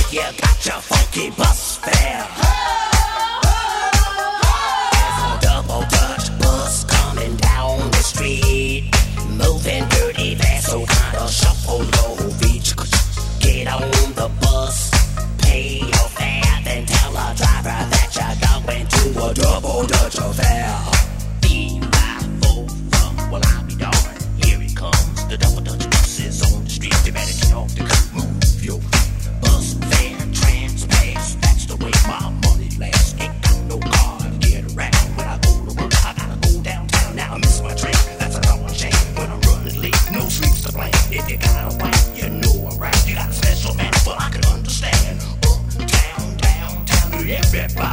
You got your funky bus fare. There's a double Dutch bus coming down the street, moving dirty fast, so kinda shuffle your feet. Get on the bus, pay your fare, then tell the driver that you're going to a double Dutch affair. Well, I'll be darned. Here it comes. The double Dutch bus is on the street. You better get off the curb. Move your feet. Bus fare, trans pass. That's the way my money lasts. Ain't got no car to get around. When I go to work, I gotta go downtown. Now I miss my train. That's a darn shame. When I'm running late, no streets to blame. If you got a wine, you know I'm right. You got a special man, well, I can understand. Uptown, downtown, everybody.